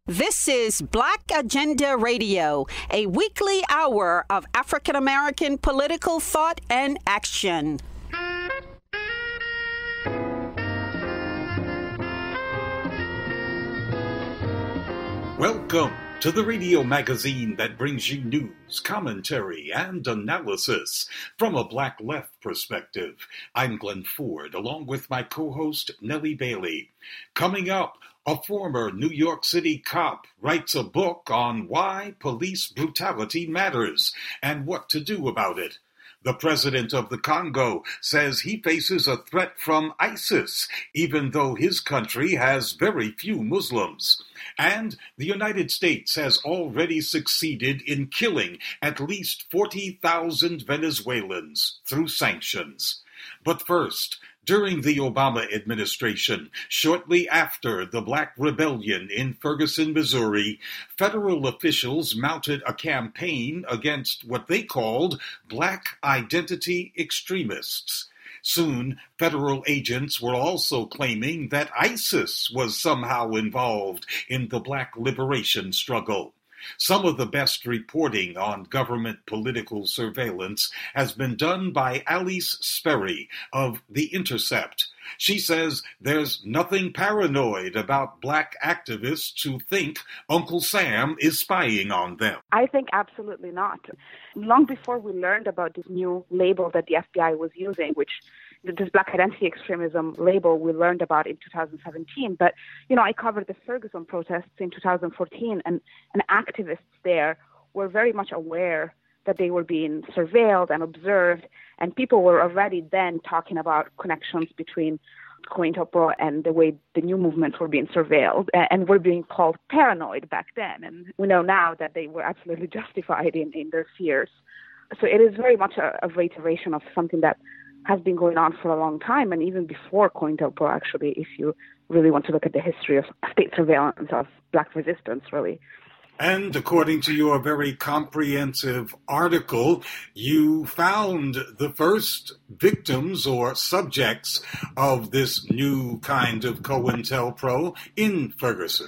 This is Black Agenda Radio, a weekly hour of African American political thought and action. Welcome to the radio magazine that brings you news, commentary, and analysis from a Black left perspective. I'm Glenn Ford, along with my co-host Nellie Bailey. Coming up, a former New York City cop writes a book on why police brutality matters and what to do about it. The president of the Congo says he faces a threat from ISIS, even though his country has very few Muslims. And the United States has already succeeded in killing at least 40,000 Venezuelans through sanctions. But first, during the Obama administration, shortly after the Black Rebellion in Ferguson, Missouri, federal officials mounted a campaign against what they called Black identity extremists. Soon, federal agents were also claiming that ISIS was somehow involved in the Black liberation struggle. Some of the best reporting on government political surveillance has been done by Alice Sperry of The Intercept. She says there's nothing paranoid about Black activists who think Uncle Sam is spying on them. I think absolutely not. Long before we learned about this new label that the FBI was using, which this Black identity extremism label we learned about in 2017. But, I covered the Ferguson protests in 2014, and activists there were very much aware that they were being surveilled and observed, and people were already then talking about connections between COINTELPRO and the way the new movements were being surveilled, and were being called paranoid back then. And we know now that they were absolutely justified in their fears. So it is very much a reiteration of something that has been going on for a long time, and even before COINTELPRO, actually, if you really want to look at the history of state surveillance of Black resistance, really. And according to your very comprehensive article, you found the first victims or subjects of this new kind of COINTELPRO in Ferguson.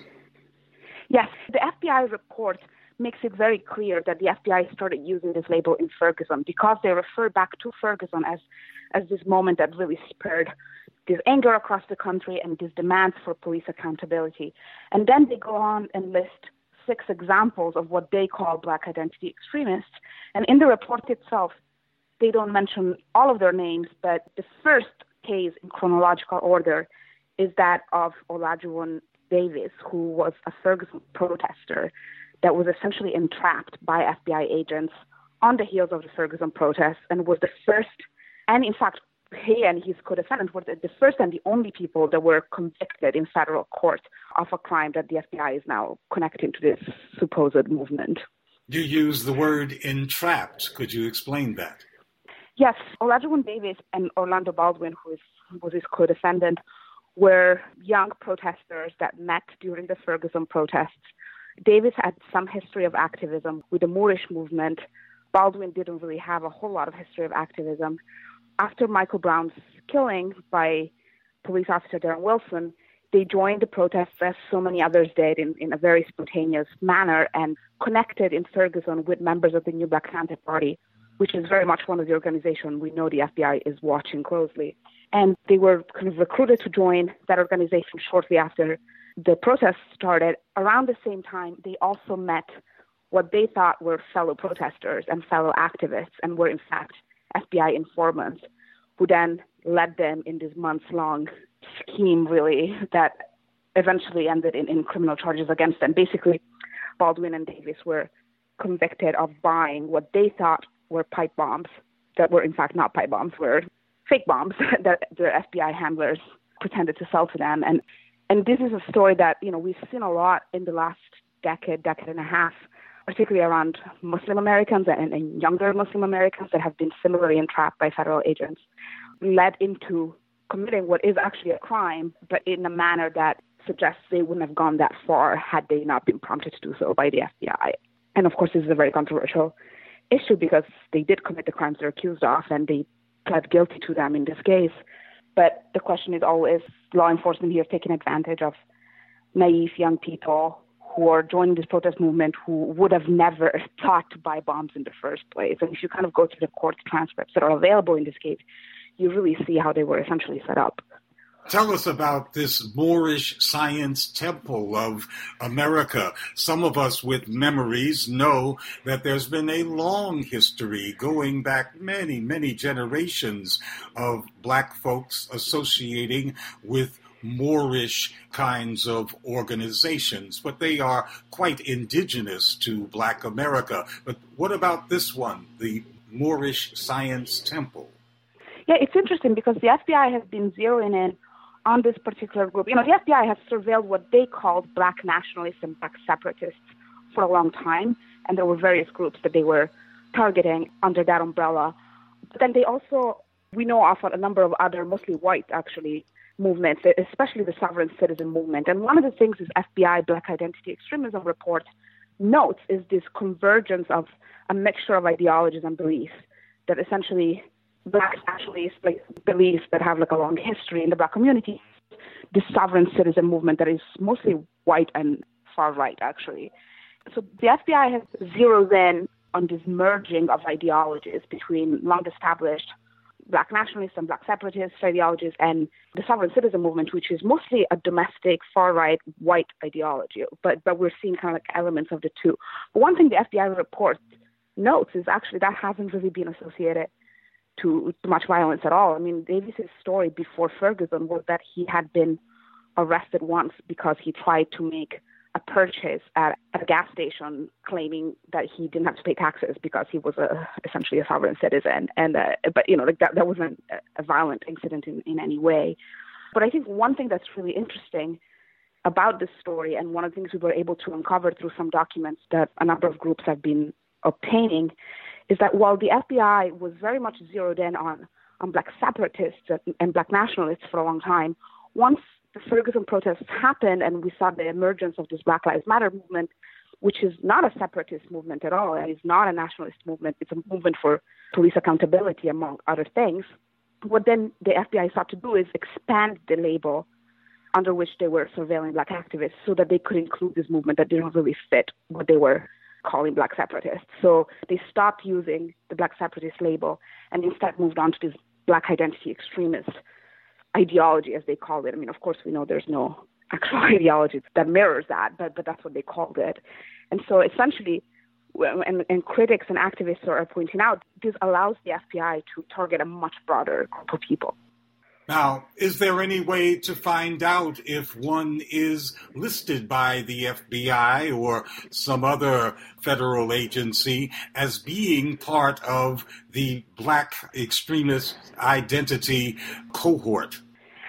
Yes, the FBI report makes it very clear that the FBI started using this label in Ferguson because they refer back to Ferguson as this moment that really spurred this anger across the country and these demands for police accountability. And then they go on and list 6 examples of what they call Black identity extremists. And in the report itself, they don't mention all of their names, but the first case in chronological order is that of Olajuwon Davis, who was a Ferguson protester that was essentially entrapped by FBI agents on the heels of the Ferguson protests, and was the first, and in fact, he and his co-defendants were the first and the only people that were convicted in federal court of a crime that the FBI is now connecting to this supposed movement. You use the word entrapped. Could you explain that? Yes, Olajuwon Davis and Orlando Baldwin, who was his co-defendant, were young protesters that met during the Ferguson protests. Davis had some history of activism with the Moorish movement. Baldwin didn't really have a whole lot of history of activism. After Michael Brown's killing by police officer Darren Wilson, they joined the protests as so many others did in a very spontaneous manner and connected in Ferguson with members of the New Black Panther Party, which is very much one of the organizations we know the FBI is watching closely. And they were kind of recruited to join that organization shortly after the protests started. Around the same time, they also met what they thought were fellow protesters and fellow activists, and were in fact FBI informants, who then led them in this months-long scheme, really, that eventually ended in criminal charges against them. Basically, Baldwin and Davis were convicted of buying what they thought were pipe bombs that were in fact not pipe bombs, were fake bombs that the FBI handlers pretended to sell to them. And this is a story that, we've seen a lot in the last decade and a half, particularly around Muslim Americans and younger Muslim Americans that have been similarly entrapped by federal agents, led into committing what is actually a crime, but in a manner that suggests they wouldn't have gone that far had they not been prompted to do so by the FBI. And of course, this is a very controversial issue because they did commit the crimes they're accused of, and they pled guilty to them in this case. But the question is always law enforcement here taking advantage of naive young people who are joining this protest movement who would have never thought to buy bombs in the first place. And if you kind of go through the court transcripts that are available in this case, you really see how they were essentially set up. Tell us about this Moorish Science Temple of America. Some of us with memories know that there's been a long history going back many, many generations of Black folks associating with Moorish kinds of organizations, but they are quite indigenous to Black America. But what about this one, the Moorish Science Temple? Yeah, it's interesting because the FBI has been zeroing in on this particular group. The FBI has surveilled what they called Black nationalists and Black separatists for a long time, and there were various groups that they were targeting under that umbrella. But then we know of a number of other, mostly white, actually, movements, especially the sovereign citizen movement. And one of the things this FBI Black identity extremism report notes is this convergence of a mixture of ideologies and beliefs that essentially Black nationalists beliefs that have a long history in the Black community, the sovereign citizen movement that is mostly white and far right, actually. So the FBI has zeroed in on this merging of ideologies between long-established Black nationalists and Black separatist ideologies and the sovereign citizen movement, which is mostly a domestic, far-right, white ideology. But we're seeing kind of elements of the two. But one thing the FBI report notes is actually that hasn't really been associated to much violence at all. I mean, Davis's story before Ferguson was that he had been arrested once because he tried to make a purchase at a gas station claiming that he didn't have to pay taxes because he was essentially a sovereign citizen. But that wasn't a violent incident in any way. But I think one thing that's really interesting about this story, and one of the things we were able to uncover through some documents that a number of groups have been obtaining, is that while the FBI was very much zeroed in on Black separatists and Black nationalists for a long time, once the Ferguson protests happened and we saw the emergence of this Black Lives Matter movement, which is not a separatist movement at all, and is not a nationalist movement, it's a movement for police accountability, among other things, what then the FBI sought to do is expand the label under which they were surveilling Black activists so that they could include this movement that didn't really fit what they were calling Black separatists. So they stopped using the Black separatist label and instead moved on to this Black identity extremist ideology, as they called it. I mean, of course, we know there's no actual ideology that mirrors that, but that's what they called it. And so essentially, and critics and activists are pointing out, this allows the FBI to target a much broader group of people. Now, is there any way to find out if one is listed by the FBI or some other federal agency as being part of the Black extremist identity cohort?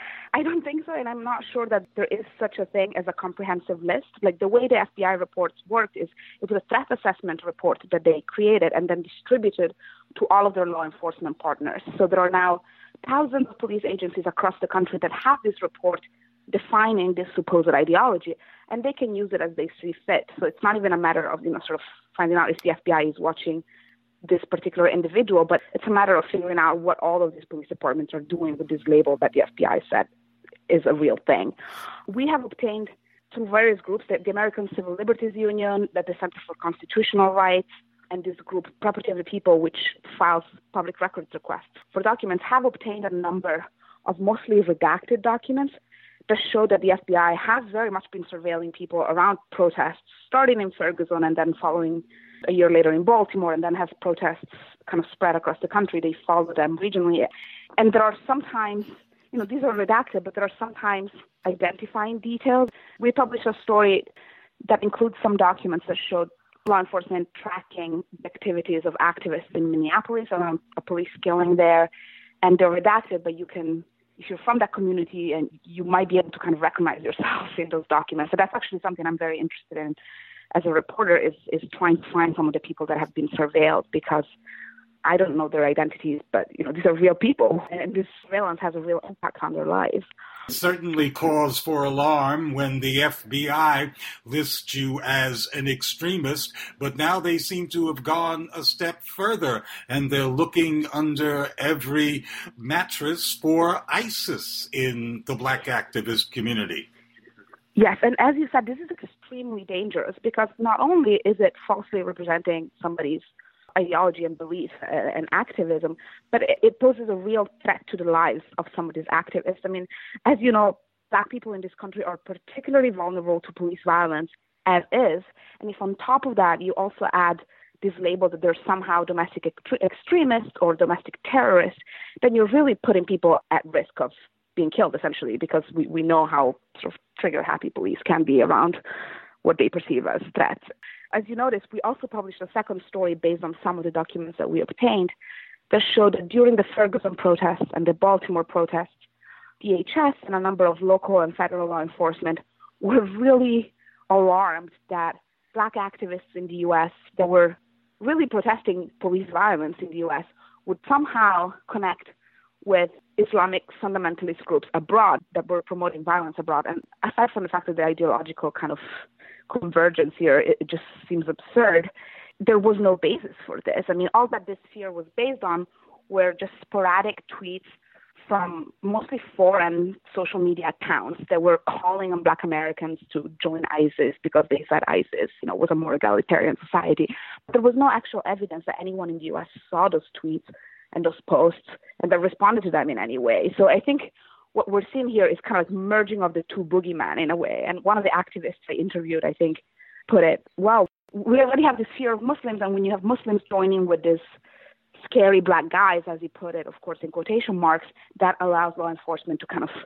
I don't think so, and I'm not sure that there is such a thing as a comprehensive list. Like the way the FBI reports worked is it was a threat assessment report that they created and then distributed to all of their law enforcement partners. So there are now thousands of police agencies across the country that have this report defining this supposed ideology, and they can use it as they see fit. So it's not even a matter of, sort of finding out if the FBI is watching this particular individual, but it's a matter of figuring out what all of these police departments are doing with this label that the FBI said is a real thing. We have obtained through various groups, that the American Civil Liberties Union, that the Center for Constitutional Rights, and this group, Property of the People, which files public records requests for documents, have obtained a number of mostly redacted documents that show that the FBI has very much been surveilling people around protests, starting in Ferguson and then following a year later in Baltimore, and then has protests kind of spread across the country. They follow them regionally. And there are sometimes, these are redacted, but there are sometimes identifying details. We published a story that includes some documents that showed law enforcement tracking the activities of activists in Minneapolis around a police killing there. And they're redacted, but if you're from that community, and you might be able to kind of recognize yourself in those documents. So that's actually something I'm very interested in as a reporter, is trying to find some of the people that have been surveilled, because I don't know their identities, but these are real people, and this surveillance has a real impact on their lives. Certainly cause for alarm when the FBI lists you as an extremist, but now they seem to have gone a step further, and they're looking under every mattress for ISIS in the Black activist community. Yes, and as you said, this is extremely dangerous because not only is it falsely representing somebody's ideology and belief and activism, but it poses a real threat to the lives of some of these activists. I mean, as you know, Black people in this country are particularly vulnerable to police violence as is. And if on top of that, you also add this label that they're somehow domestic extremists or domestic terrorists, then you're really putting people at risk of being killed, essentially, because we know how sort of trigger-happy police can be around what they perceive as threats. As you noticed, we also published a second story based on some of the documents that we obtained that showed that during the Ferguson protests and the Baltimore protests, DHS and a number of local and federal law enforcement were really alarmed that Black activists in the U.S. that were really protesting police violence in the U.S. would somehow connect with Islamic fundamentalist groups abroad that were promoting violence abroad. And aside from the fact that the ideological kind of convergence here, it just seems absurd, there was no basis for this. I mean, all that this fear was based on were just sporadic tweets from mostly foreign social media accounts that were calling on Black Americans to join ISIS because they said ISIS, was a more egalitarian society. But there was no actual evidence that anyone in the U.S. saw those tweets and those posts and that responded to them in any way. So I think what we're seeing here is kind of like merging of the two boogeymen in a way. And one of the activists I interviewed, I think, put it, well, we already have this fear of Muslims, and when you have Muslims joining with this scary Black guys, as he put it, of course, in quotation marks, that allows law enforcement to kind of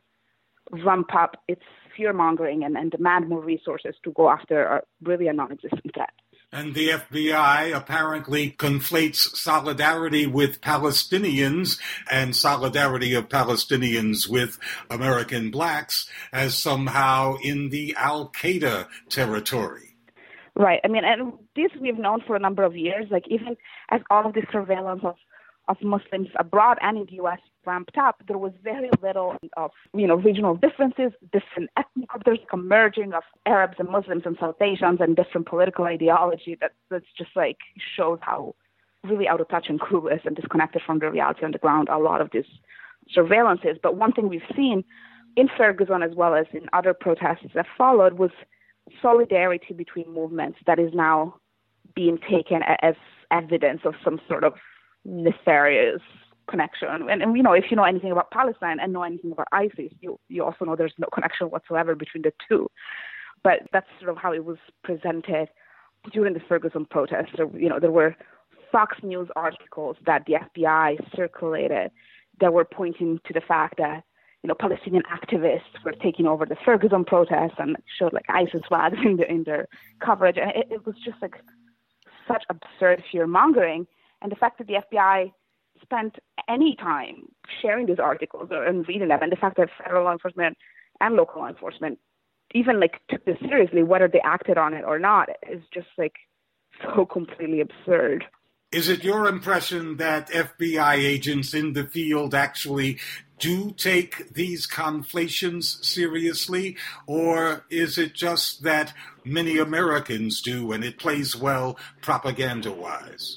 ramp up its fear-mongering and demand more resources to go after really a non-existent threat. And the FBI apparently conflates solidarity with Palestinians and solidarity of Palestinians with American Blacks as somehow in the Al-Qaeda territory. Right. I mean, and this we've known for a number of years, like even as all of this surveillance of Muslims abroad and in the U.S. ramped up, there was very little of, regional differences, different ethnic groups. There's like a merging of Arabs and Muslims and South Asians and different political ideology that's just like shows how really out of touch and clueless and disconnected from the reality on the ground a lot of this surveillance is. But one thing we've seen in Ferguson as well as in other protests that followed was solidarity between movements that is now being taken as evidence of some sort of nefarious connection. And if you know anything about Palestine and know anything about ISIS, you also know there's no connection whatsoever between the two. But that's sort of how it was presented during the Ferguson protests. So, there were Fox News articles that the FBI circulated that were pointing to the fact that Palestinian activists were taking over the Ferguson protests and showed like ISIS flags in their coverage. And it was just like such absurd fear mongering. And the fact that the FBI spent any time sharing these articles and reading them, and the fact that federal law enforcement and local law enforcement even like took this seriously, whether they acted on it or not, is just like so completely absurd. Is it your impression that FBI agents in the field actually do take these conflations seriously, or is it just that many Americans do and it plays well propaganda-wise?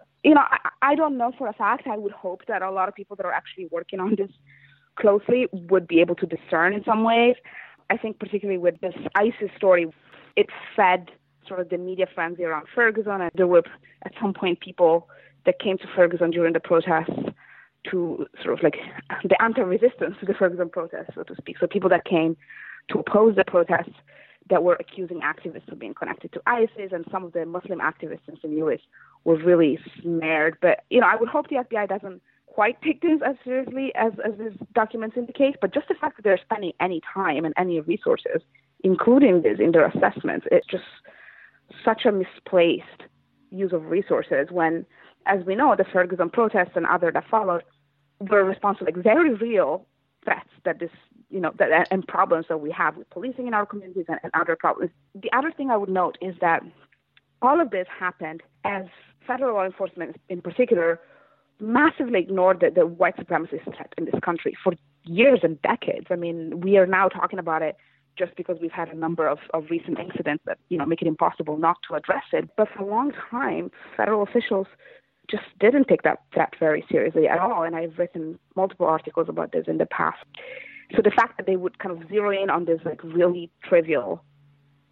I don't know for a fact. I would hope that a lot of people that are actually working on this closely would be able to discern in some ways. I think particularly with this ISIS story, it fed sort of the media frenzy around Ferguson, and there were at some point people that came to Ferguson during the protests to sort of like the anti-resistance to the Ferguson protests, so to speak. So people that came to oppose the protests that were accusing activists of being connected to ISIS, and some of the Muslim activists in St. Louis were really smeared. But, I would hope the FBI doesn't quite take this as seriously as these documents indicate, but just the fact that they're spending any time and any resources, including this in their assessments, it's just such a misplaced use of resources when, as we know, the Ferguson protests and other that followed were response to like very real threats that this, and problems that we have with policing in our communities and other problems. The other thing I would note is that all of this happened as federal law enforcement in particular massively ignored the white supremacist threat in this country for years and decades. I mean, we are now talking about it just because we've had a number of recent incidents that, make it impossible not to address it. But for a long time, federal officials just didn't take that threat very seriously at all. And I've written multiple articles about this in the past. So the fact that they would kind of zero in on this like really trivial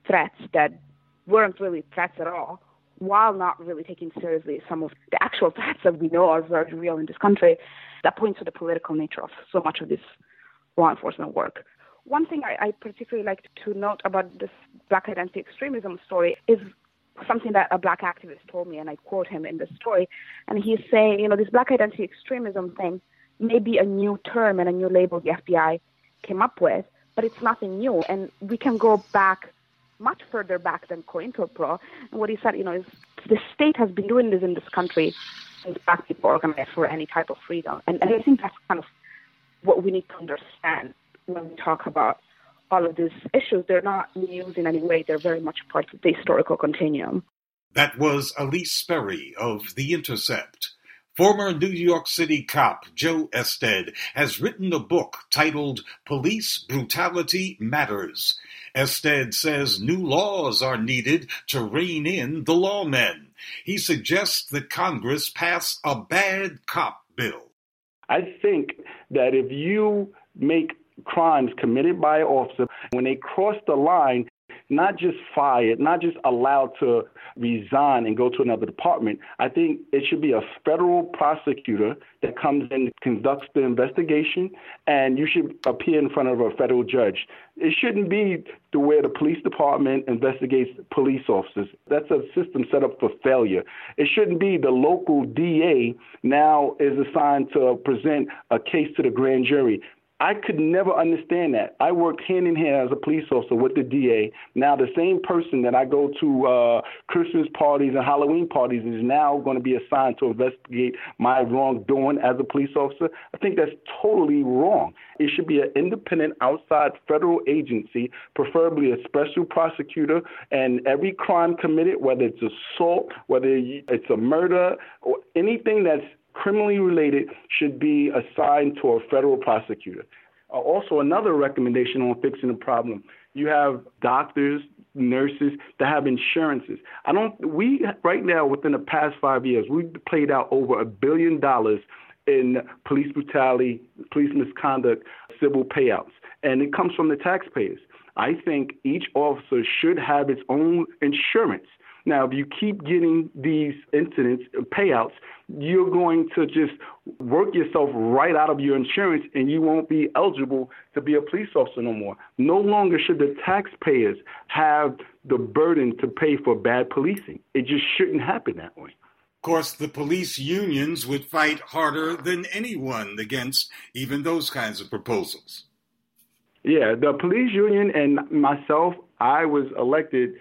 threats that weren't really threats at all, while not really taking seriously some of the actual threats that we know are very real in this country. That points to the political nature of so much of this law enforcement work. One thing I particularly like to note about this Black identity extremism story is something that a Black activist told me, and I quote him in the story. And he's saying, this Black identity extremism thing may be a new term and a new label the FBI came up with, but it's nothing new. And we can go back much further back than COINTELPRO. And what he said, is the state has been doing this in this country since Black people organized for any type of freedom. And I think that's kind of what we need to understand when we talk about all of these issues. They're not news in any way. They're very much part of the historical continuum. That was Elise Sperry of The Intercept. Former New York City cop Joe Ested has written a book titled Police Brutality Matters. Ested says new laws are needed to rein in the lawmen. He suggests that Congress pass a bad cop bill. I think that if you make crimes committed by an officer, when they cross the line, not just fired, not just allowed to resign and go to another department, I think it should be a federal prosecutor that comes and conducts the investigation, and you should appear in front of a federal judge. It shouldn't be the way the police department investigates police officers. That's a system set up for failure. It shouldn't be the local DA now is assigned to present a case to the grand jury. I could never understand that. I worked hand in hand as a police officer with the DA. Now the same person that I go to Christmas parties and Halloween parties is now going to be assigned to investigate my wrongdoing as a police officer. I think that's totally wrong. It should be an independent outside federal agency, preferably a special prosecutor, and every crime committed, whether it's assault, whether it's a murder, or anything that's criminally related, should be assigned to a federal prosecutor. Also, another recommendation on fixing the problem, you have doctors, nurses that have insurances. We right now, within the past 5 years, we've paid out over $1 billion in police brutality, police misconduct, civil payouts, and it comes from the taxpayers. I think each officer should have its own insurance. Now, if you keep getting these incidents, payouts, you're going to just work yourself right out of your insurance, and you won't be eligible to be a police officer no more. No longer should the taxpayers have the burden to pay for bad policing. It just shouldn't happen that way. Of course, the police unions would fight harder than anyone against even those kinds of proposals. Yeah, the police union and myself, I was elected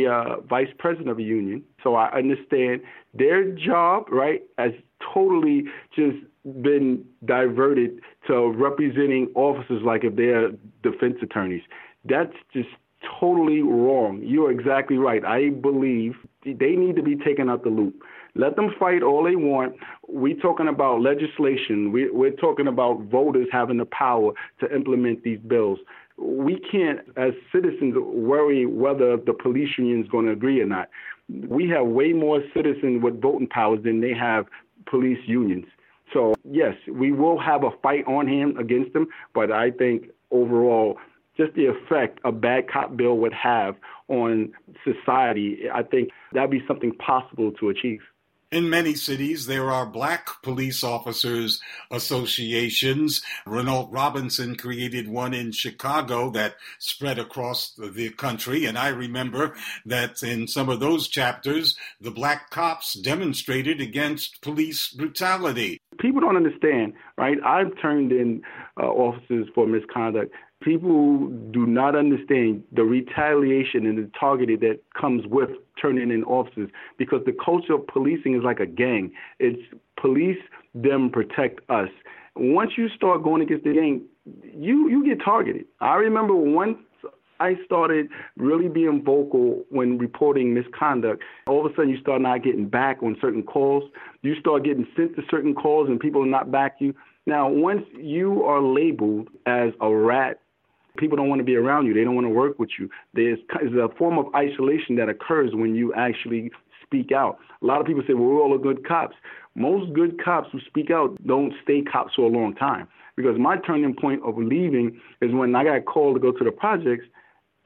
a vice president of a union, so I understand their job, right, has totally just been diverted to representing officers like if they're defense attorneys. That's just totally wrong. You're exactly right. I believe they need to be taken out the loop. Let them fight all they want. We're talking about legislation. We're talking about voters having the power to implement these bills. We can't, as citizens, worry whether the police union is going to agree or not. We have way more citizens with voting powers than they have police unions. So, yes, we will have a fight on hand against them, but I think overall, just the effect a bad cop bill would have on society, I think that'd be something possible to achieve. In many cities, there are Black police officers associations. Renault Robinson created one in Chicago that spread across the country. And I remember that in some of those chapters, the Black cops demonstrated against police brutality. People don't understand, right? I've turned in officers for misconduct. People do not understand the retaliation and the targeting that comes with turning in officers, because the culture of policing is like a gang. It's police them, protect us. Once you start going against the gang, you get targeted. I remember once I started really being vocal when reporting misconduct, all of a sudden you start not getting back on certain calls. You start getting sent to certain calls and people will not back you. Now, once you are labeled as a rat, people don't want to be around you. They don't want to work with you. There's a form of isolation that occurs when you actually speak out. A lot of people say, well, we're all good cops. Most good cops who speak out don't stay cops for a long time, because my turning point of leaving is when I got called to go to the projects,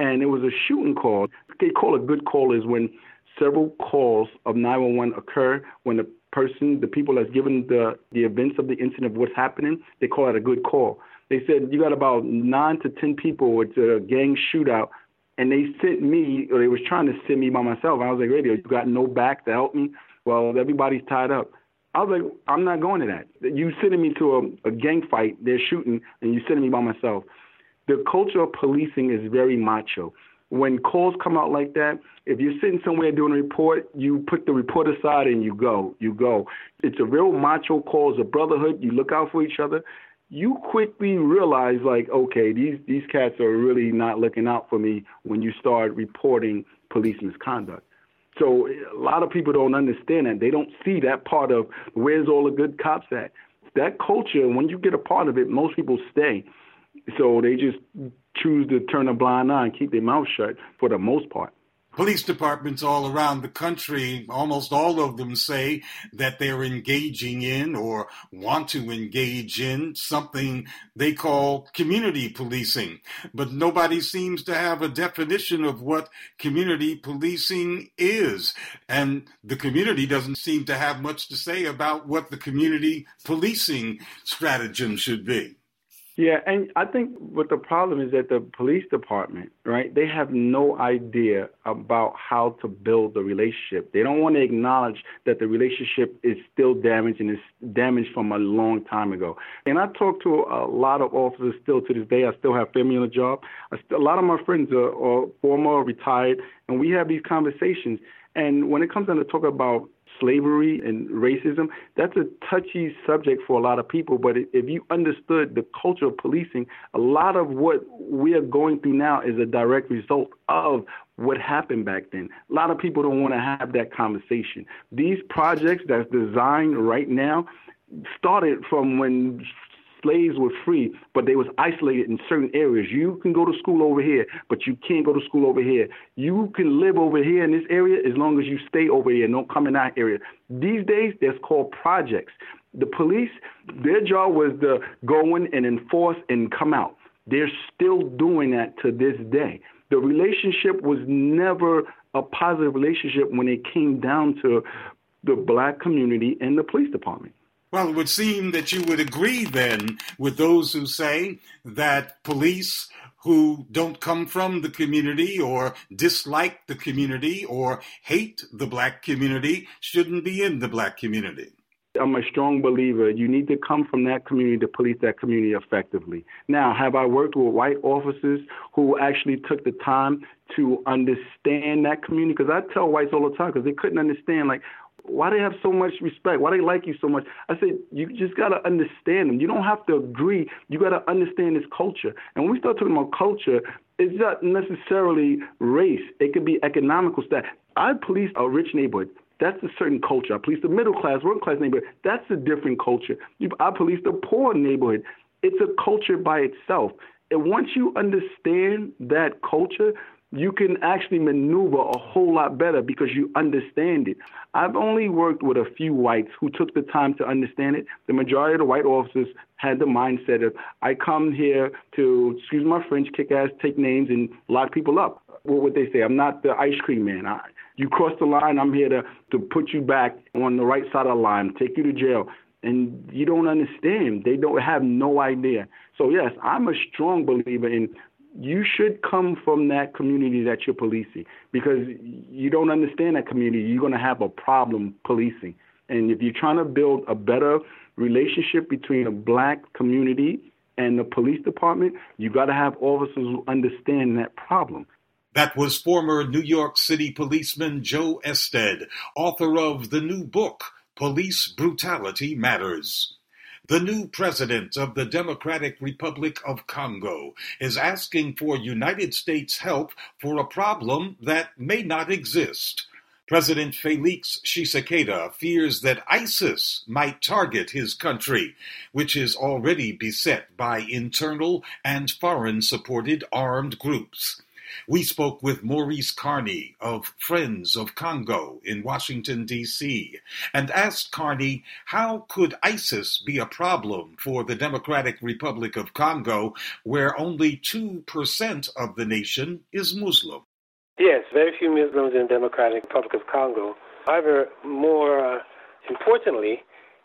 and it was a shooting call. They call a good call is when several calls of 911 occur, when the people that's given the events of the incident of what's happening, they call it a good call. They said you got about 9 to 10 people. It's a gang shootout. And they sent me, or they was trying to send me by myself. I was like, radio, you got no back to help me? Well, everybody's tied up. I was like, I'm not going to that. You sending me to a gang fight, they're shooting, and you sending me by myself. The culture of policing is very macho. When calls come out like that, if you're sitting somewhere doing a report, you put the report aside and you go. It's a real macho call. It's a brotherhood. You look out for each other. You quickly realize, like, okay, these cats are really not looking out for me when you start reporting police misconduct. So a lot of people don't understand that. They don't see that part of where's all the good cops at. That culture, when you get a part of it, most people stay. So they just choose to turn a blind eye and keep their mouth shut for the most part. Police departments all around the country, almost all of them say that they're engaging in or want to engage in something they call community policing. But nobody seems to have a definition of what community policing is. And the community doesn't seem to have much to say about what the community policing stratagem should be. Yeah, and I think what the problem is that the police department, right, they have no idea about how to build the relationship. They don't want to acknowledge that the relationship is still damaged and is damaged from a long time ago. And I talk to a lot of officers still to this day. I still have family on the job. A lot of my friends are former, retired, and we have these conversations. And when it comes down to talk about slavery and racism, that's a touchy subject for a lot of people. But if you understood the culture of policing, a lot of what we are going through now is a direct result of what happened back then. A lot of people don't want to have that conversation. These projects that's designed right now started from when slaves were free, but they was isolated in certain areas. You can go to school over here, but you can't go to school over here. You can live over here in this area as long as you stay over here and don't come in that area. These days, that's called projects. The police, their job was to go in and enforce and come out. They're still doing that to this day. The relationship was never a positive relationship when it came down to the black community and the police department. Well, it would seem that you would agree then with those who say that police who don't come from the community or dislike the community or hate the black community shouldn't be in the black community. I'm a strong believer. You need to come from that community to police that community effectively. Now, have I worked with white officers who actually took the time to understand that community? Because I tell whites all the time, because they couldn't understand, like, why they have so much respect? Why they like you so much? I said, you just got to understand them. You don't have to agree. You got to understand this culture. And when we start talking about culture, it's not necessarily race. It could be economical status. I police a rich neighborhood. That's a certain culture. I police the middle class, working class neighborhood. That's a different culture. I police the poor neighborhood. It's a culture by itself. And once you understand that culture, you can actually maneuver a whole lot better because you understand it. I've only worked with a few whites who took the time to understand it. The majority of the white officers had the mindset of, I come here to, excuse my French, kick ass, take names, and lock people up. What would they say? I'm not the ice cream man. You cross the line, I'm here to put you back on the right side of the line, take you to jail. And you don't understand. They don't have no idea. So, yes, I'm a strong believer in you should come from that community that you're policing, because you don't understand that community, you're going to have a problem policing. And if you're trying to build a better relationship between a black community and the police department, you got to have officers who understand that problem. That was former New York City policeman Joe Ested, author of the new book, Police Brutality Matters. The new president of the Democratic Republic of Congo is asking for United States help for a problem that may not exist. President Felix Tshisekedi fears that ISIS might target his country, which is already beset by internal and foreign-supported armed groups. We spoke with Maurice Carney of Friends of Congo in Washington, D.C., and asked Carney how could ISIS be a problem for the Democratic Republic of Congo, where only 2% of the nation is Muslim. Yes, very few Muslims in the Democratic Republic of Congo. However, more importantly,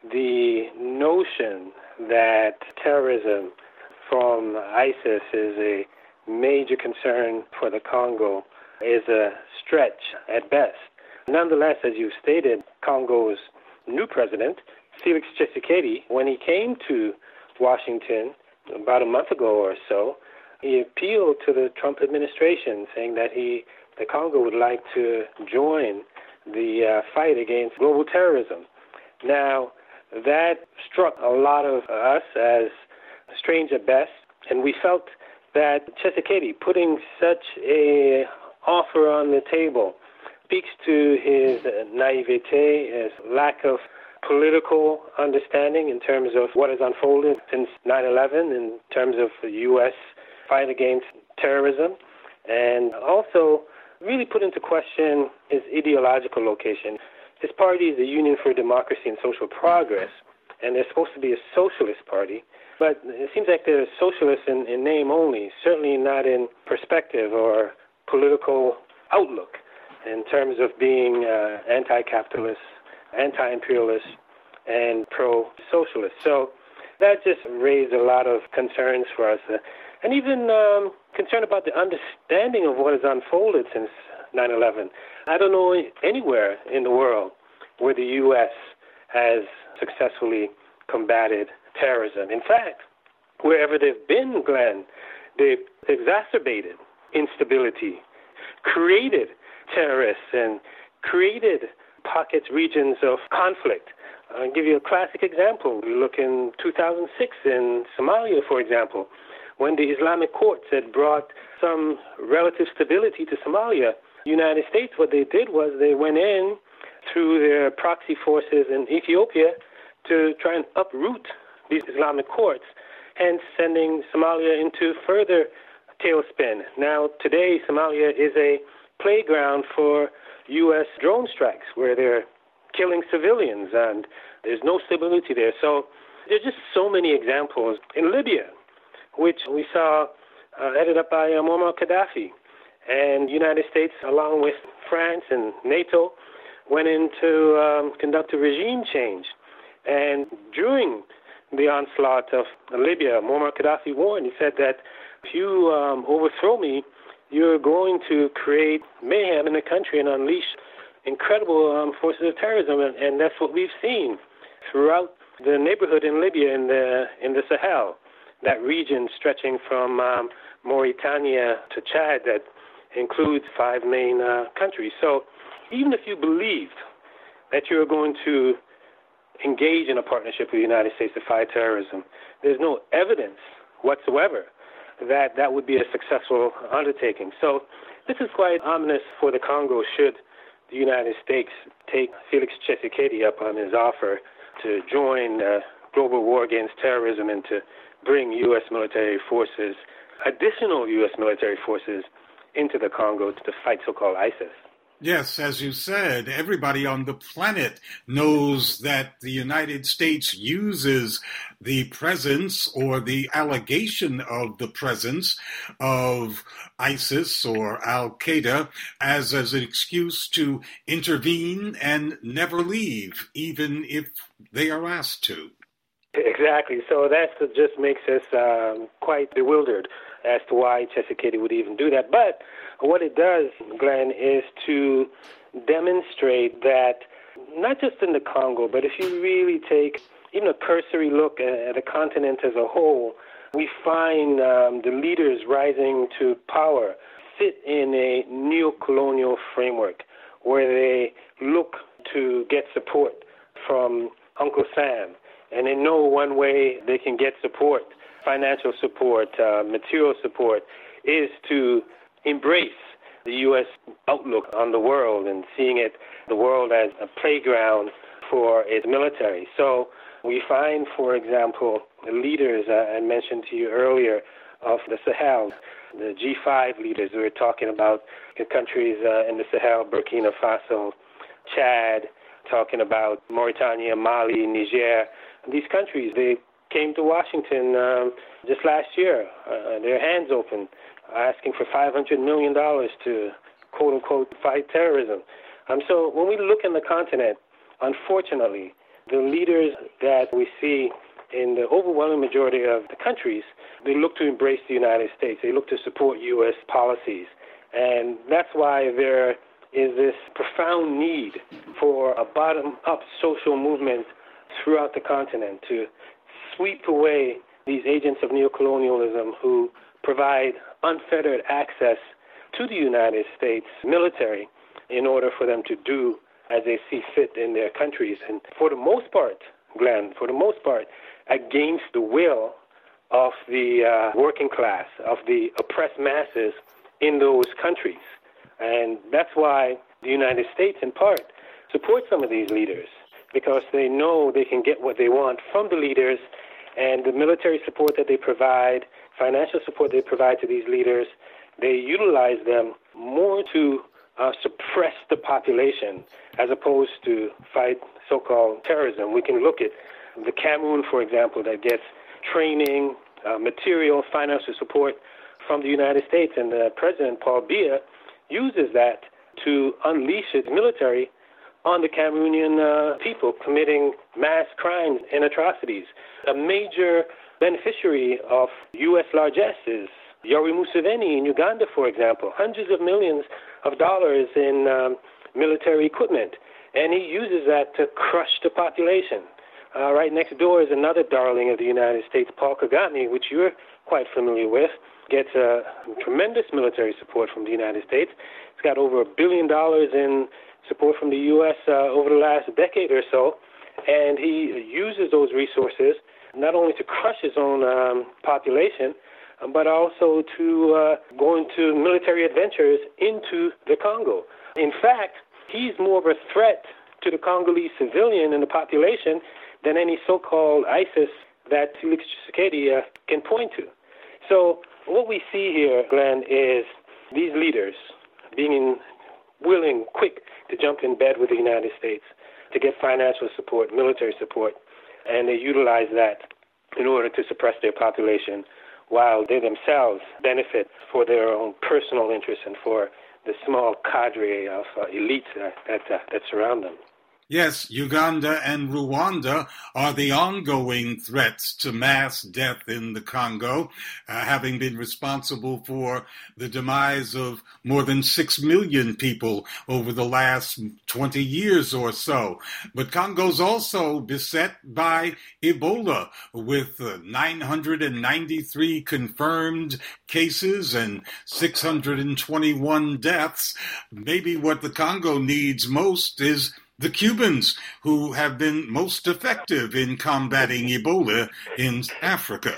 the notion that terrorism from ISIS is a major concern for the Congo is a stretch at best. Nonetheless, as you stated, Congo's new president, Felix Tshisekedi, when he came to Washington about a month ago or so, he appealed to the Trump administration, saying that the Congo would like to join the fight against global terrorism. Now, that struck a lot of us as strange at best, and we felt that Tshisekedi putting such a offer on the table speaks to his naivete, his lack of political understanding in terms of what has unfolded since 9/11, in terms of the U.S. fight against terrorism, and also really put into question his ideological location. His party is the Union for Democracy and Social Progress, and they're supposed to be a socialist party, but it seems like they're socialists in name only, certainly not in perspective or political outlook in terms of being anti-capitalist, anti-imperialist, and pro-socialist. So that just raised a lot of concerns for us, and even concern about the understanding of what has unfolded since 9/11. I don't know anywhere in the world where the U.S. has successfully combated terrorism. In fact, wherever they've been, Glenn, they've exacerbated instability, created terrorists, and created pockets, regions of conflict. I'll give you a classic example. We look in 2006 in Somalia, for example, when the Islamic courts had brought some relative stability to Somalia. United States, what they did was they went in through their proxy forces in Ethiopia to try and uproot these Islamic courts, hence sending Somalia into further tailspin. Now, today, Somalia is a playground for U.S. drone strikes where they're killing civilians, and there's no stability there. So there's just so many examples. In Libya, which we saw headed up by Muammar Gaddafi, and the United States, along with France and NATO, went in to conduct a regime change. And during the onslaught of Libya, Muammar Gaddafi warned. He said that if you overthrow me, you're going to create mayhem in the country and unleash incredible forces of terrorism. And that's what we've seen throughout the neighborhood in Libya, in the Sahel, that region stretching from Mauritania to Chad that includes 5 main countries. So even if you believed that you're going to engage in a partnership with the United States to fight terrorism, there's no evidence whatsoever that that would be a successful undertaking. So this is quite ominous for the Congo should the United States take Felix Tshisekedi up on his offer to join the global war against terrorism and to bring U.S. military forces, additional U.S. military forces, into the Congo to fight so-called ISIS. Yes, as you said, everybody on the planet knows that the United States uses the presence or the allegation of the presence of ISIS or Al-Qaeda as an excuse to intervene and never leave, even if they are asked to. Exactly. So that just makes us quite bewildered as to why Tshisekedi would even do that. But what it does, Glenn, is to demonstrate that not just in the Congo, but if you really take even a cursory look at the continent as a whole, we find the leaders rising to power sit in a neo-colonial framework where they look to get support from Uncle Sam. And they know one way they can get support, financial support, material support, is to embrace the U.S. outlook on the world and seeing the world as a playground for its military. So we find, for example, the leaders I mentioned to you earlier of the Sahel. The G5 leaders, we were talking about the countries in the Sahel, Burkina Faso, Chad, talking about Mauritania, Mali, Niger. These countries, they came to Washington just last year, their hands open, asking for $500 million to, quote-unquote, fight terrorism. So when we look in the continent, unfortunately, the leaders that we see in the overwhelming majority of the countries, they look to embrace the United States. They look to support U.S. policies. And that's why there is this profound need for a bottom-up social movement throughout the continent to sweep away these agents of neocolonialism who provide unfettered access to the United States military in order for them to do as they see fit in their countries. And for the most part, Glenn, against the will of the working class, of the oppressed masses in those countries. And that's why the United States, in part, supports some of these leaders, because they know they can get what they want from the leaders, and the military support that they provide, financial support they provide to these leaders, they utilize them more to suppress the population as opposed to fight so-called terrorism. We can look at the Cameroon, for example, that gets training, material, financial support from the United States, and President Paul Biya uses that to unleash his military on the Cameroonian people committing mass crimes and atrocities. A major beneficiary of U.S. largesse is Yoweri Museveni in Uganda, for example, hundreds of millions of dollars in military equipment, and he uses that to crush the population. Right next door is another darling of the United States, Paul Kagame, which you're quite familiar with, gets tremendous military support from the United States. It's got over $1 billion in support from the U.S. Over the last decade or so, and he uses those resources not only to crush his own population, but also to go into military adventures into the Congo. In fact, he's more of a threat to the Congolese civilian and the population than any so-called ISIS that Felix Tshisekedi can point to. So what we see here, Glenn, is these leaders being willing, quick to jump in bed with the United States to get financial support, military support, and they utilize that in order to suppress their population while they themselves benefit for their own personal interests and for the small cadre of elites that surround them. Yes, Uganda and Rwanda are the ongoing threats to mass death in the Congo, having been responsible for the demise of more than 6 million people over the last 20 years or so. But Congo's also beset by Ebola, with 993 confirmed cases and 621 deaths. Maybe what the Congo needs most is the Cubans, who have been most effective in combating Ebola in Africa.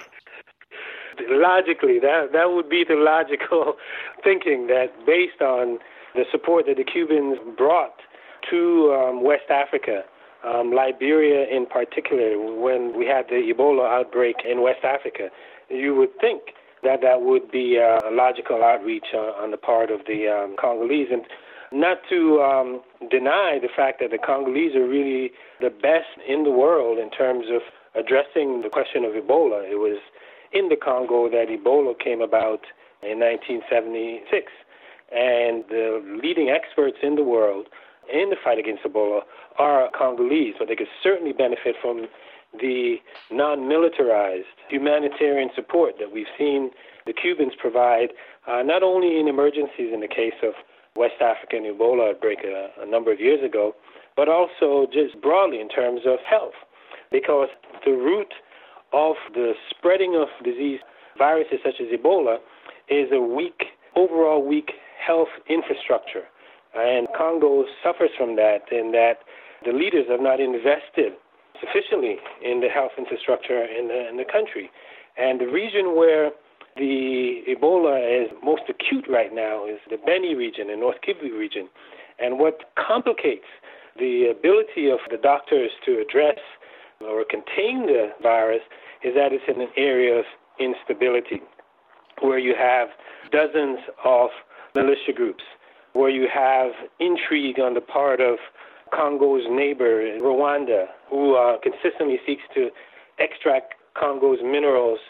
Logically, that would be the logical thinking, that based on the support that the Cubans brought to West Africa, Liberia in particular, when we had the Ebola outbreak in West Africa, you would think that that would be a logical outreach on the part of the Congolese. And not to deny the fact that the Congolese are really the best in the world in terms of addressing the question of Ebola. It was in the Congo that Ebola came about in 1976. And the leading experts in the world in the fight against Ebola are Congolese, but they could certainly benefit from the non-militarized humanitarian support that we've seen the Cubans provide, not only in emergencies in the case of West African Ebola outbreak a number of years ago, but also just broadly in terms of health, because the root of the spreading of disease, viruses such as Ebola, is a overall weak health infrastructure. And Congo suffers from that, in that the leaders have not invested sufficiently in the health infrastructure in the country. And the region where the Ebola is most acute right now is the Beni region, the North Kivu region. And what complicates the ability of the doctors to address or contain the virus is that it's in an area of instability. where you have dozens of militia groups, where you have intrigue on the part of Congo's neighbor, Rwanda, who consistently seeks to extract Congo's minerals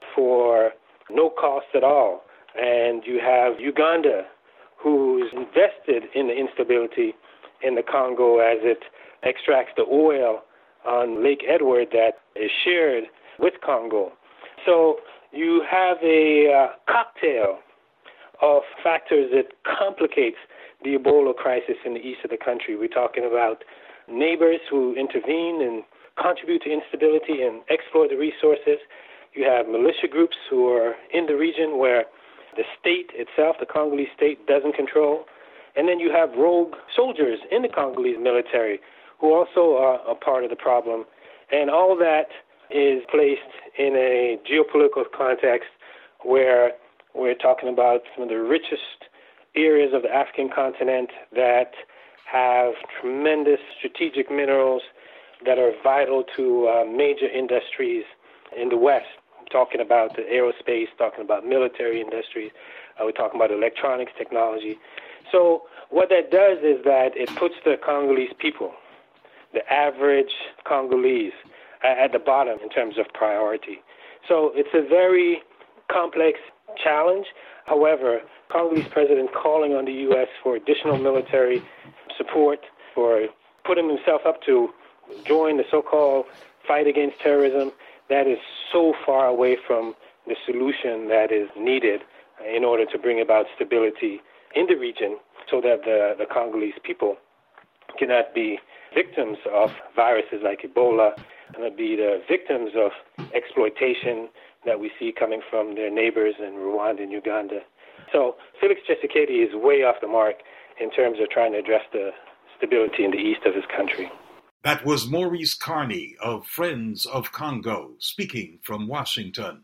for no cost at all. And you have Uganda, who's invested in the instability in the Congo as it extracts the oil on Lake Edward that is shared with Congo. So you have a cocktail of factors that complicates the Ebola crisis in the east of the country. We're talking about neighbors who intervene and contribute to instability and exploit the resources. You have militia groups who are in the region where the state itself, the Congolese state, doesn't control. And then you have rogue soldiers in the Congolese military who also are a part of the problem. And all that is placed in a geopolitical context where we're talking about some of the richest areas of the African continent that have tremendous strategic minerals that are vital to major industries in the West. I'm talking about the aerospace, talking about military industries. We're talking about electronics technology. So what that does is that it puts the Congolese people, the average Congolese, at the bottom in terms of priority. So it's a very complex challenge. However, Congolese president calling on the U.S. for additional military support, for putting himself up to join the so-called fight against terrorism, that is so far away from the solution that is needed in order to bring about stability in the region so that the Congolese people cannot be victims of viruses like Ebola and be the victims of exploitation that we see coming from their neighbors in Rwanda and Uganda. So Felix Tshisekedi is way off the mark in terms of trying to address the stability in the east of his country. That was Maurice Carney of Friends of Congo, speaking from Washington.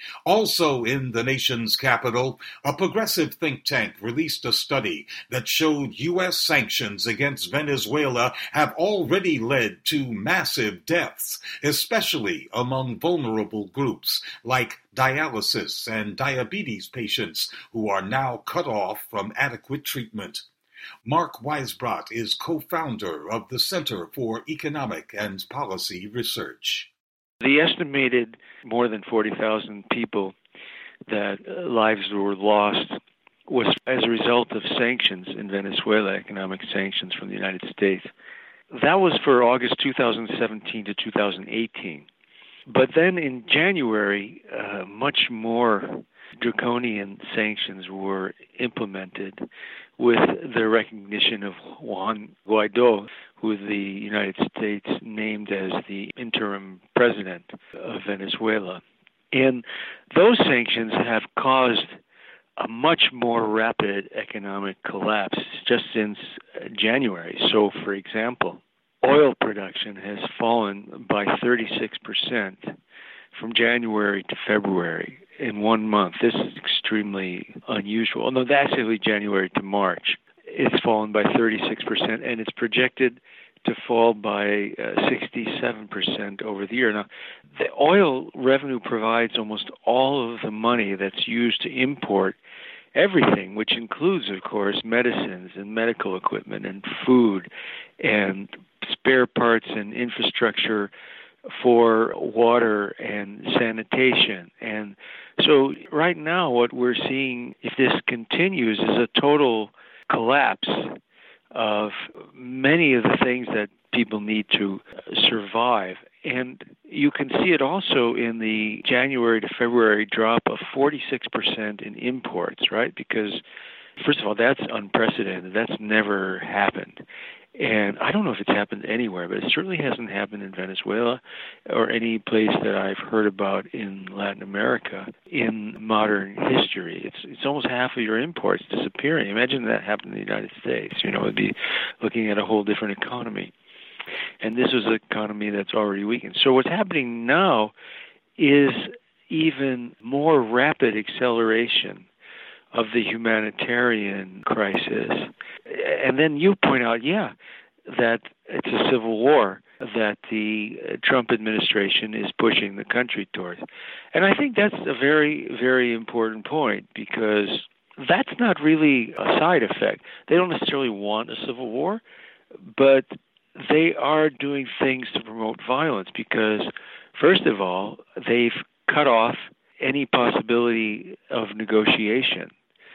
Also in the nation's capital, a progressive think tank released a study that showed U.S. sanctions against Venezuela have already led to massive deaths, especially among vulnerable groups like dialysis and diabetes patients who are now cut off from adequate treatment. Mark Weisbrot is co-founder of the Center for Economic and Policy Research. The estimated more than 40,000 people that lives were lost was as a result of sanctions in Venezuela, economic sanctions from the United States. That was for August 2017 to 2018. But then in January, much more draconian sanctions were implemented with the recognition of Juan Guaido, who the United States named as the interim president of Venezuela. And those sanctions have caused a much more rapid economic collapse just since January. So, for example, oil production has fallen by 36% from January to February in 1 month. This is extremely unusual. No, that's actually January to March. It's fallen by 36%, and it's projected to fall by 67% over the year. Now, the oil revenue provides almost all of the money that's used to import everything, which includes, of course, medicines and medical equipment and food and spare parts and infrastructure for water and sanitation. And so right now what we're seeing, if this continues, is a total collapse of many of the things that people need to survive. And you can see it also in the January to February drop of 46% in imports, right? Because, first of all, that's unprecedented. That's never happened. And I don't know if it's happened anywhere, but it certainly hasn't happened in Venezuela or any place that I've heard about in Latin America in modern history. It's almost half of your imports disappearing. Imagine that happened in the United States. It'd be looking at a whole different economy. And this is an economy that's already weakened. So what's happening now is even more rapid acceleration of the humanitarian crisis. And then you point out, that it's a civil war that the Trump administration is pushing the country towards. And I think that's a very, very important point, because that's not really a side effect. They don't necessarily want a civil war, but they are doing things to promote violence because, first of all, they've cut off any possibility of negotiation.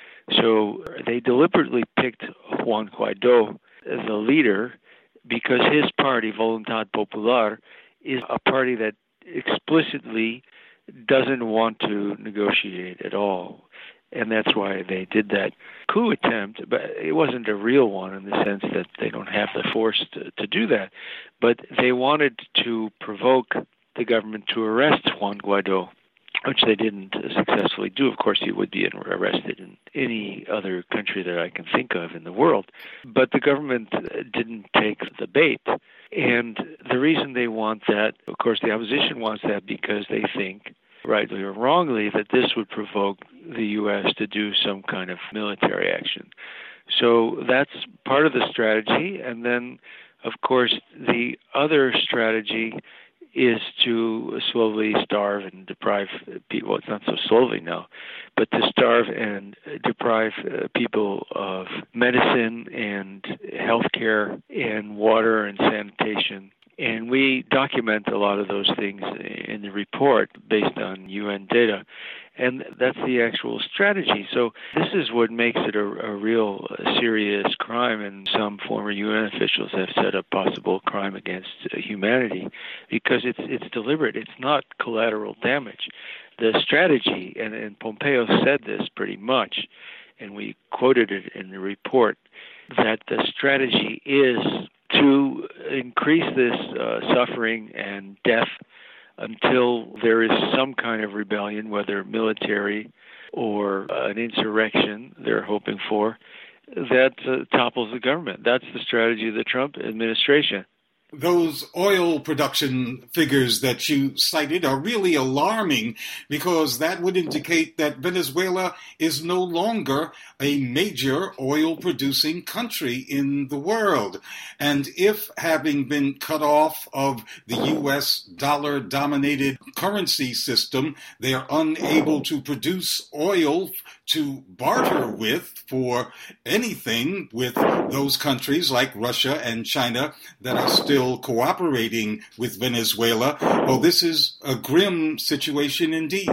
So they deliberately picked Juan Guaidó, the leader, because his party, Voluntad Popular, is a party that explicitly doesn't want to negotiate at all. And that's why they did that coup attempt, but it wasn't a real one in the sense that they don't have the force to do that. But they wanted to provoke the government to arrest Juan Guaidó, which they didn't successfully do. Of course, he would be arrested in any other country that I can think of in the world. But the government didn't take the bait. And the reason they want that, of course, the opposition wants that because they think, rightly or wrongly, that this would provoke the U.S. to do some kind of military action. So that's part of the strategy. And then, of course, the other strategy is to slowly starve and deprive people. Well, it's not so slowly now, but to starve and deprive people of medicine and health care and water and sanitation. And we document a lot of those things in the report based on UN data. And that's the actual strategy. So this is what makes it a real serious crime. And some former UN officials have set up possible crime against humanity because it's deliberate. It's not collateral damage. The strategy, and Pompeo said this pretty much, and we quoted it in the report, that the strategy is to increase this suffering and death until there is some kind of rebellion, whether military or an insurrection they're hoping for, that topples the government. That's the strategy of the Trump administration. Those oil production figures that you cited are really alarming because that would indicate that Venezuela is no longer a major oil-producing country in the world. And if, having been cut off of the U.S. dollar-dominated currency system, they are unable to produce oil to barter with for anything with those countries like Russia and China that are still cooperating with Venezuela, well, this is a grim situation indeed.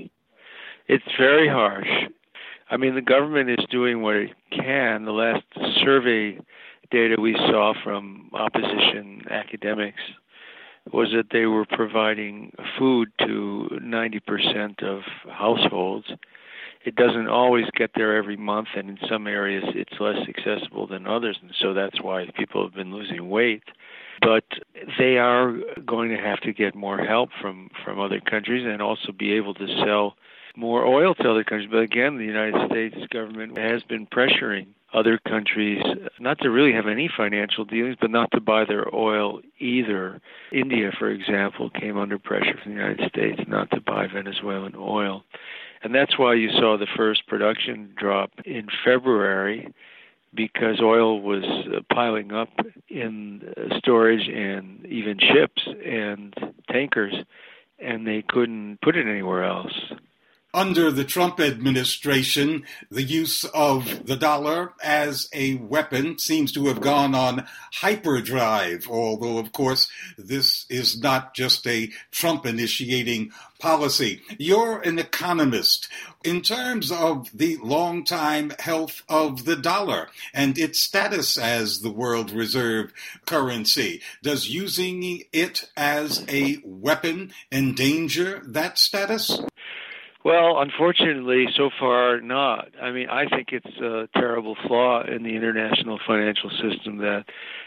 It's very harsh. I mean, the government is doing what it can. The last survey data we saw from opposition academics was that they were providing food to 90% of households. It doesn't always get there every month, and in some areas it's less accessible than others, and so that's why people have been losing weight. But they are going to have to get more help from other countries and also be able to sell more oil to other countries. But again, the United States government has been pressuring other countries not to really have any financial dealings, but not to buy their oil either. India, for example, came under pressure from the United States not to buy Venezuelan oil. And that's why you saw the first production drop in February, because oil was piling up in storage and even ships and tankers, and they couldn't put it anywhere else. Under the Trump administration, the use of the dollar as a weapon seems to have gone on hyperdrive, although, of course, this is not just a Trump-initiating policy. You're an economist. In terms of the long-time health of the dollar and its status as the world reserve currency, does using it as a weapon endanger that status? Well, unfortunately, so far not. I mean, I think it's a terrible flaw in the international financial system that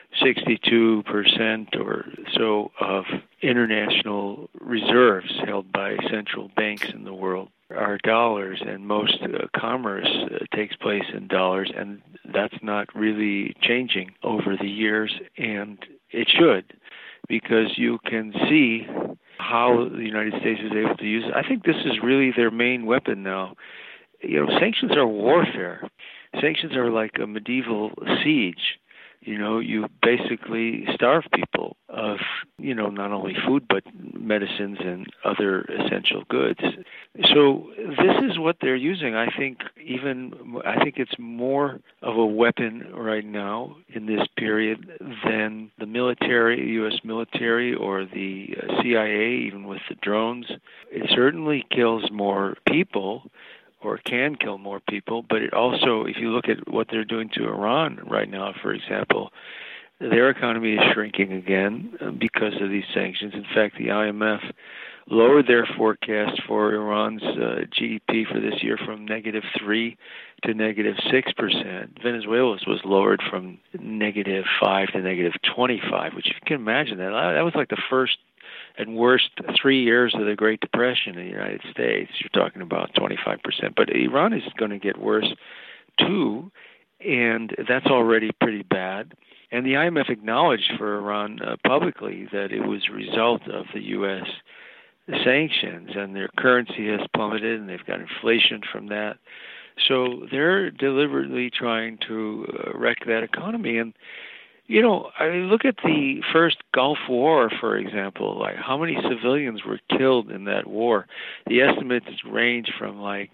62% or so of international reserves held by central banks in the world are dollars, and most commerce takes place in dollars, and that's not really changing over the years, and it should, because you can see how the United States is able to use it. I think this is really their main weapon now. You know, sanctions are warfare. Sanctions are like a medieval siege. you basically starve people of, not only food, but medicines and other essential goods. So this is what they're using. I think it's more of a weapon right now in this period than the military, U.S. military, or the CIA, even with the drones. It certainly kills more people, or can kill more people, but it also, if you look at what they're doing to Iran right now, for example, their economy is shrinking again because of these sanctions. In fact, the IMF lowered their forecast for Iran's GDP for this year from -3% to -6%. Venezuela's was lowered from -5% to -25%, which, if you can imagine that was like the first and worst 3 years of the Great Depression in the United States. You're talking about 25%. But Iran is going to get worse, too, and that's already pretty bad. And the IMF acknowledged for Iran publicly that it was a result of the U.S. sanctions, and their currency has plummeted, and they've got inflation from that. So they're deliberately trying to wreck that economy. And I look at the first Gulf War, for example, like how many civilians were killed in that war. The estimates range from like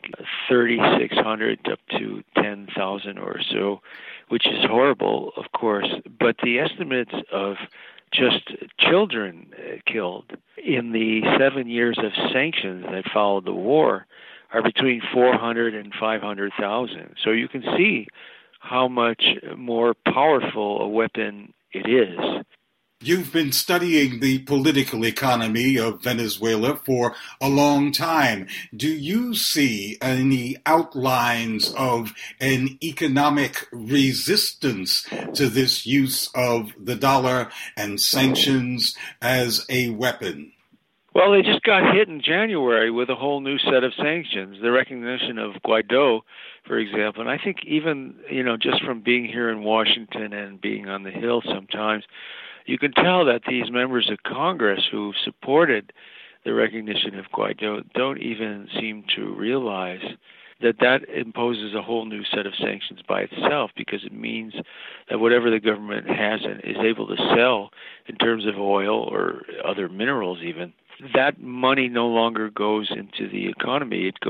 3,600 up to 10,000 or so, which is horrible, of course. But the estimates of just children killed in the 7 years of sanctions that followed the war are between 400 and 500,000. So you can see how much more powerful a weapon it is. You've been studying the political economy of Venezuela for a long time. Do you see any outlines of an economic resistance to this use of the dollar and sanctions as a weapon? Well, they just got hit in January with a whole new set of sanctions, the recognition of Guaido, for example. And I think even, just from being here in Washington and being on the Hill sometimes, you can tell that these members of Congress who supported the recognition of Guaido don't even seem to realize that imposes a whole new set of sanctions by itself, because it means that whatever the government has and is able to sell in terms of oil or other minerals even, that money no longer goes into the economy. It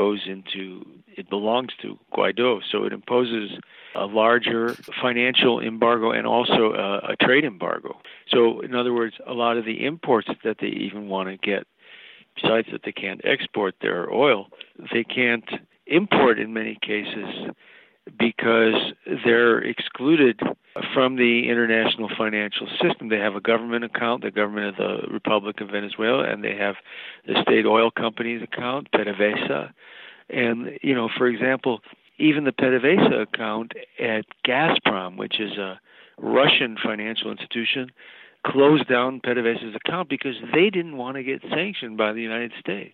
belongs to Guaido. So it imposes a larger financial embargo and also a trade embargo. So in other words, a lot of the imports that they even want to get, besides that they can't export their oil, they can't import in many cases because they're excluded from the international financial system. They have a government account, the government of the Republic of Venezuela, and they have the state oil company's account, PDVSA. And, for example, even the PDVSA account at Gazprom, which is a Russian financial institution, closed down PDVSA's account because they didn't want to get sanctioned by the United States.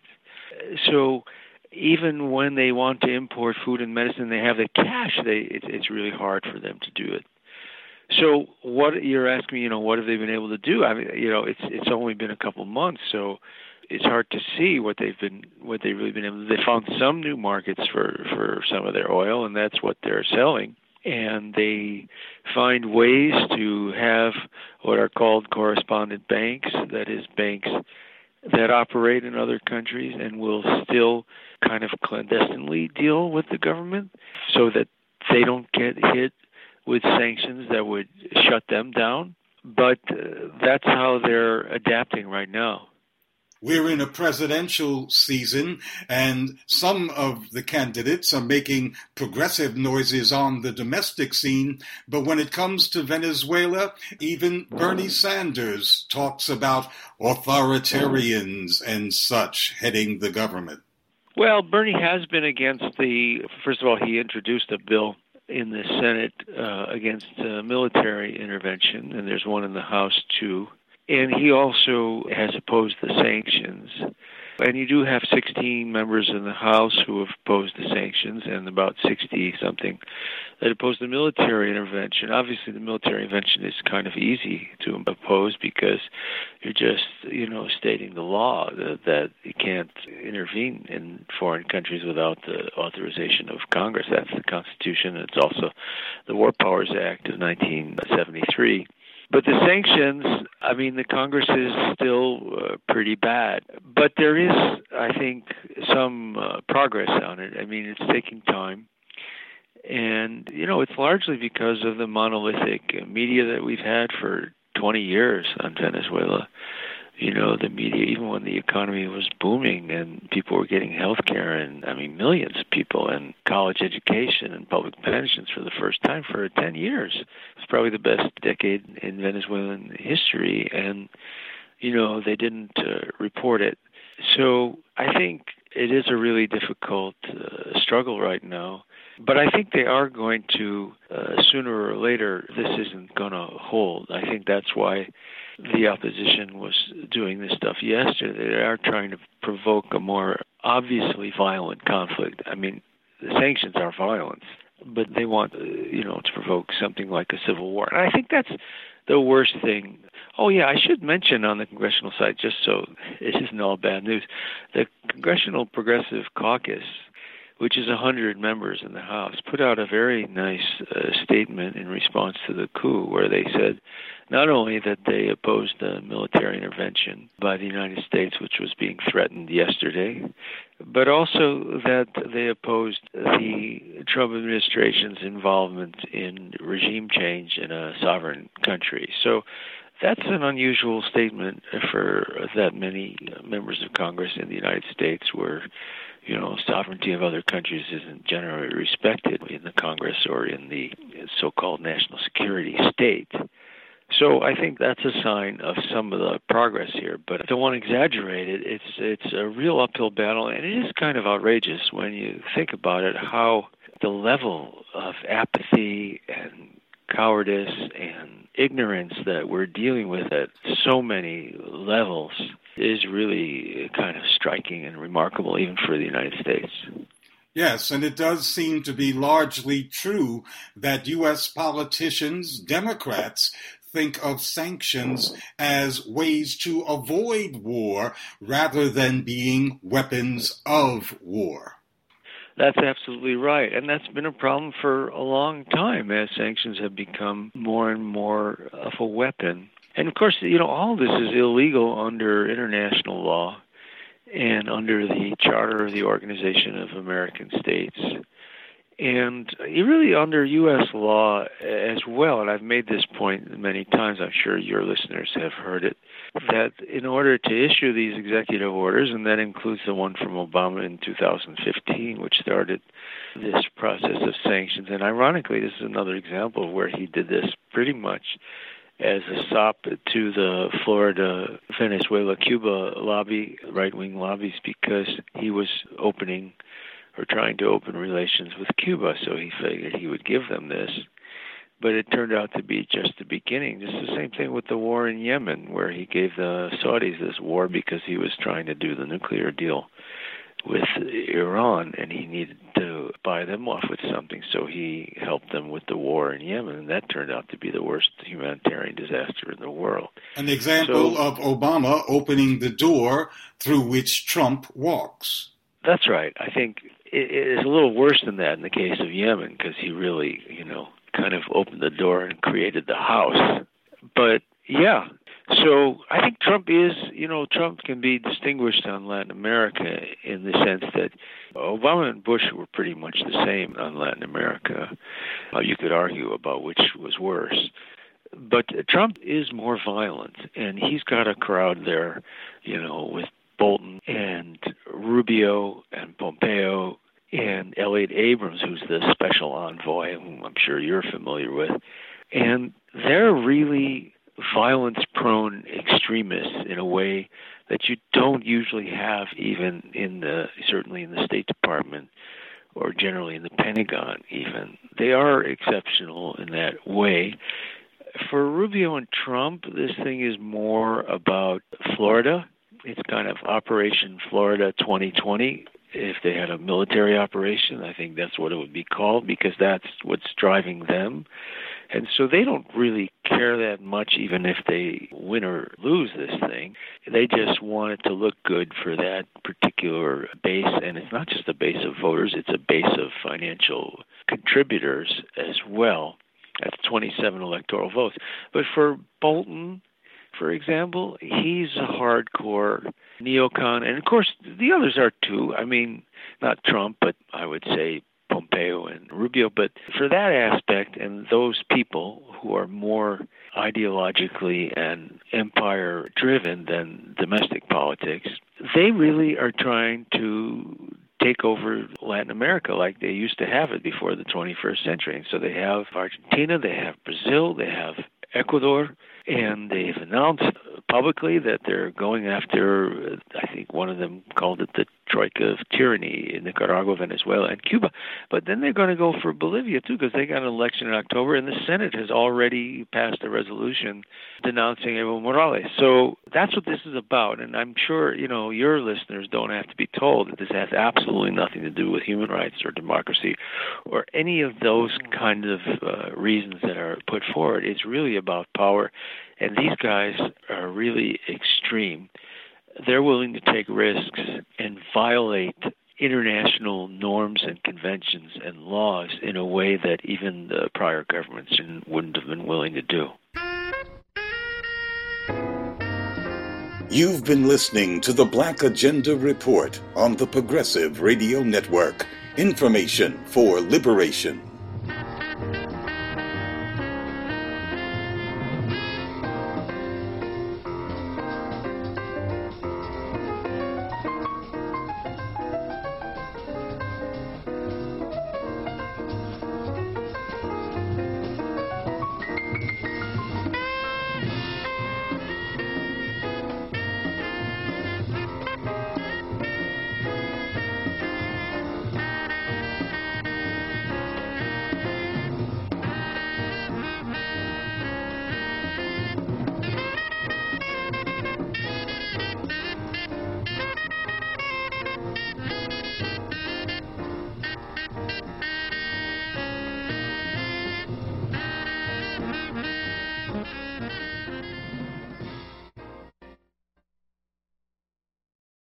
So even when they want to import food and medicine, they have the cash, it's really hard for them to do it. So what you're asking me, what have they been able to do? I mean, it's only been a couple months, so it's hard to see what they've really been able to do. They found some new markets for some of their oil, and that's what they're selling. And they find ways to have what are called correspondent banks, that is, banks that operate in other countries and will still kind of clandestinely deal with the government so that they don't get hit with sanctions that would shut them down. But that's how they're adapting right now. We're in a presidential season, and some of the candidates are making progressive noises on the domestic scene. But when it comes to Venezuela, even Bernie Sanders talks about authoritarians and such heading the government. Well, Bernie has been against first of all, he introduced a bill in the Senate against military intervention, and there's one in the House too. And he also has opposed the sanctions. And you do have 16 members in the House who have opposed the sanctions and about 60-something that oppose the military intervention. Obviously, the military intervention is kind of easy to oppose because you're just, stating the law that you can't intervene in foreign countries without the authorization of Congress. That's the Constitution. It's also the War Powers Act of 1973. But the sanctions, the Congress is still pretty bad. But there is, I think, some progress on it. It's taking time. And, it's largely because of the monolithic media that we've had for 20 years on Venezuela. The media, even when the economy was booming and people were getting health care and, millions of people and college education and public pensions for the first time for 10 years. It's probably the best decade in Venezuelan history. And, they didn't report it. So I think it is a really difficult struggle right now. But I think they are going to, sooner or later, this isn't going to hold. I think that's why the opposition was doing this stuff yesterday. They are trying to provoke a more obviously violent conflict. The sanctions are violence, but they want, to provoke something like a civil war. And I think that's the worst thing. Oh, yeah, I should mention on the congressional side, just so it isn't all bad news, the Congressional Progressive Caucus, which is 100 members in the House, put out a very nice statement in response to the coup where they said not only that they opposed the military intervention by the United States, which was being threatened yesterday, but also that they opposed the Trump administration's involvement in regime change in a sovereign country. So that's an unusual statement for that many members of Congress in the United States where sovereignty of other countries isn't generally respected in the Congress or in the so-called national security state. So I think that's a sign of some of the progress here, but I don't want to exaggerate it. It's a real uphill battle, and it is kind of outrageous when you think about it, how the level of apathy and cowardice and ignorance that we're dealing with at so many levels is really kind of striking and remarkable, even for the United States. Yes, and it does seem to be largely true that U.S. politicians, Democrats, think of sanctions as ways to avoid war rather than being weapons of war. That's absolutely right. And that's been a problem for a long time as sanctions have become more and more of a weapon. And of course, all of this is illegal under international law and under the Charter of the Organization of American States. And really under U.S. law as well, and I've made this point many times, I'm sure your listeners have heard it, that in order to issue these executive orders, and that includes the one from Obama in 2015, which started this process of sanctions, and ironically, this is another example of where he did this pretty much as a sop to the Florida, Venezuela, Cuba lobby, right-wing lobbies, because he was opening or trying to open relations with Cuba, so he figured he would give them this. But it turned out to be just the beginning. It's the same thing with the war in Yemen, where he gave the Saudis this war because he was trying to do the nuclear deal with Iran, and he needed to buy them off with something, so he helped them with the war in Yemen, and that turned out to be the worst humanitarian disaster in the world. An example of Obama opening the door through which Trump walks. That's right. I think it is a little worse than that in the case of Yemen, because he really, kind of opened the door and created the house. But, yeah. So I think Trump can be distinguished on Latin America in the sense that Obama and Bush were pretty much the same on Latin America. You could argue about which was worse. But Trump is more violent, and he's got a crowd there, with Bolton and Rubio and Pompeo and Elliot Abrams, who's the special envoy, whom I'm sure you're familiar with. And they're really violence-prone extremists in a way that you don't usually have even certainly in the State Department or generally in the Pentagon even. They are exceptional in that way. For Rubio and Trump, this thing is more about Florida It's kind of Operation Florida 2020. If they had a military operation, I think that's what it would be called, because that's what's driving them. And so they don't really care that much, even if they win or lose this thing. They just want it to look good for that particular base. And it's not just a base of voters, it's a base of financial contributors as well. That's 27 electoral votes. But for Bolton, for example, he's a hardcore neocon. And, of course, the others are too. I mean, not Trump, but I would say Pompeo and Rubio. But for that aspect and those people who are more ideologically and empire-driven than domestic politics, they really are trying to take over Latin America like they used to have it before the 21st century. And so they have Argentina, they have Brazil, they have Ecuador, and they've announced publicly that they're going after, I think one of them called it the Troika of Tyranny, in Nicaragua, Venezuela, and Cuba. But then they're going to go for Bolivia, too, because they got an election in October, and the Senate has already passed a resolution denouncing Evo Morales. So that's what this is about, and I'm sure, your listeners don't have to be told that this has absolutely nothing to do with human rights or democracy or any of those kind of reasons that are put forward. It's really about power, and these guys are really extreme. They're willing to take risks and violate international norms and conventions and laws in a way that even the prior governments wouldn't have been willing to do. You've been listening to the Black Agenda Report on the Progressive Radio Network. Information for liberation.